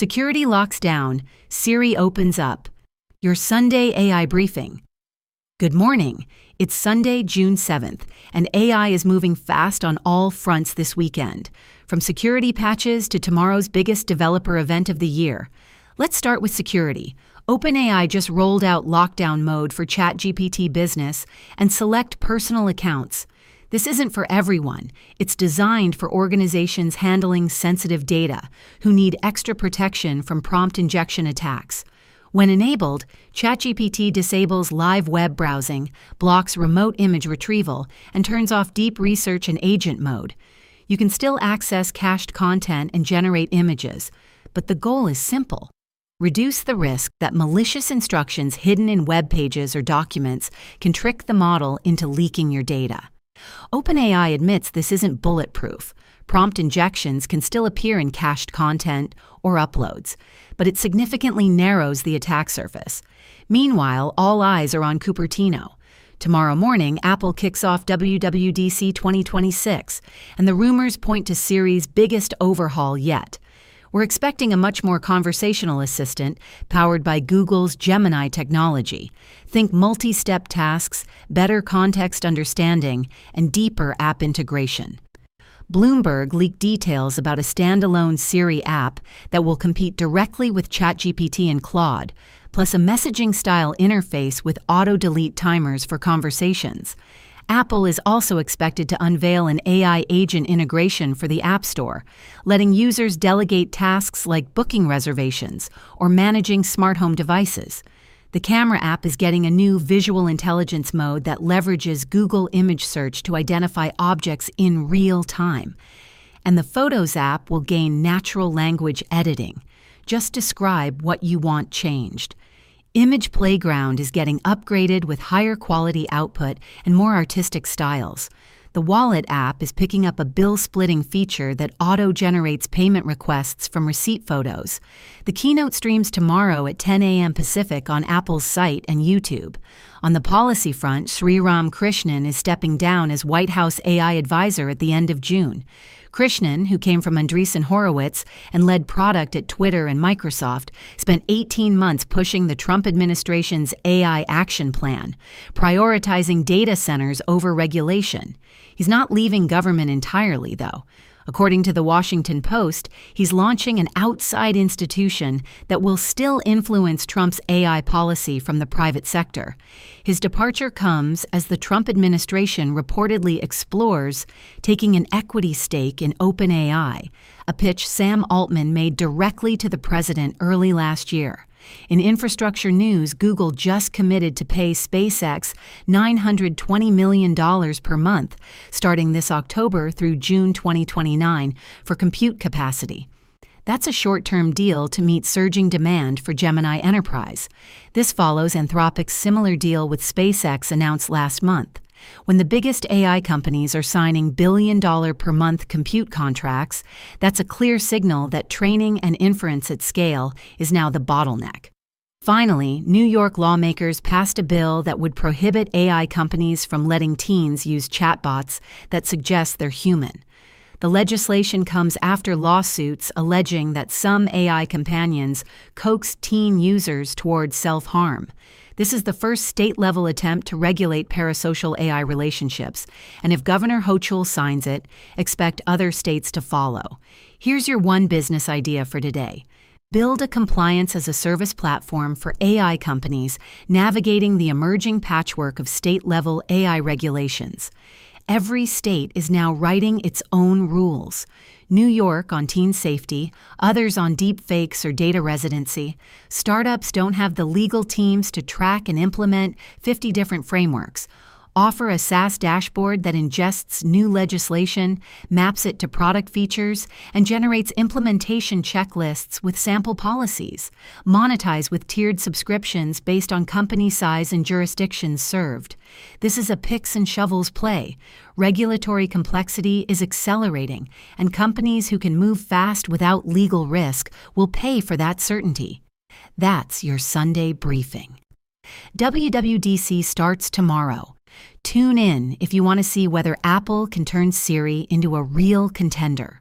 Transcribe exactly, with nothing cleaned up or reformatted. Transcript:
Security locks down, Siri opens up. Your Sunday A I briefing. Good morning. It's Sunday, June seventh, and A I is moving fast on all fronts this weekend, from security patches to tomorrow's biggest developer event of the year. Let's start with security. OpenAI just rolled out lockdown mode for ChatGPT Business and select personal accounts. This isn't for everyone. It's designed for organizations handling sensitive data who need extra protection from prompt injection attacks. When enabled, ChatGPT disables live web browsing, blocks remote image retrieval, and turns off deep research and agent mode. You can still access cached content and generate images, but the goal is simple. Reduce the risk that malicious instructions hidden in web pages or documents can trick the model into leaking your data. OpenAI admits this isn't bulletproof. Prompt injections can still appear in cached content or uploads, but it significantly narrows the attack surface. Meanwhile, all eyes are on Cupertino. Tomorrow morning, Apple kicks off W W D C twenty twenty-six, and the rumors point to Siri's biggest overhaul yet. We're expecting a much more conversational assistant powered by Google's Gemini technology. Think multi-step tasks, better context understanding, and deeper app integration. Bloomberg leaked details about a standalone Siri app that will compete directly with ChatGPT and Claude, plus a messaging-style interface with auto-delete timers for conversations. Apple is also expected to unveil an A I agent integration for the App Store, letting users delegate tasks like booking reservations or managing smart home devices. The camera app is getting a new visual intelligence mode that leverages Google image search to identify objects in real time. And the Photos app will gain natural language editing. Just describe what you want changed. Image Playground is getting upgraded with higher quality output and more artistic styles. The Wallet app is picking up a bill-splitting feature that auto-generates payment requests from receipt photos. The keynote streams tomorrow at ten a m Pacific on Apple's site and YouTube. On the policy front, Sriram Krishnan is stepping down as White House A I advisor at the end of June. Krishnan, who came from Andreessen Horowitz and led product at Twitter and Microsoft, spent eighteen months pushing the Trump administration's A I action plan, prioritizing data centers over regulation. He's not leaving government entirely, though. According to the Washington Post, he's launching an outside institution that will still influence Trump's A I policy from the private sector. His departure comes as the Trump administration reportedly explores taking an equity stake in OpenAI, a pitch Sam Altman made directly to the president early last year. In infrastructure news, Google just committed to pay SpaceX nine hundred twenty million dollars per month, starting this October through June twenty twenty-nine, for compute capacity. That's a short-term deal to meet surging demand for Gemini Enterprise. This follows Anthropic's similar deal with SpaceX announced last month. When the biggest A I companies are signing billion-dollar-per-month compute contracts, that's a clear signal that training and inference at scale is now the bottleneck. Finally, New York lawmakers passed a bill that would prohibit A I companies from letting teens use chatbots that suggest they're human. The legislation comes after lawsuits alleging that some A I companions coax teen users toward self-harm. This is the first state-level attempt to regulate parasocial A I relationships, and if Governor Hochul signs it, expect other states to follow. Here's your one business idea for today. Build a compliance-as-a-service platform for A I companies navigating the emerging patchwork of state-level A I regulations. Every state is now writing its own rules. New York on teen safety, others on deep fakes or data residency. Startups don't have the legal teams to track and implement fifty different frameworks. Offer a SaaS dashboard that ingests new legislation, maps it to product features, and generates implementation checklists with sample policies. Monetize with tiered subscriptions based on company size and jurisdictions served. This is a picks and shovels play. Regulatory complexity is accelerating, and companies who can move fast without legal risk will pay for that certainty. That's your Sunday briefing. W W D C starts tomorrow. Tune in if you want to see whether Apple can turn Siri into a real contender.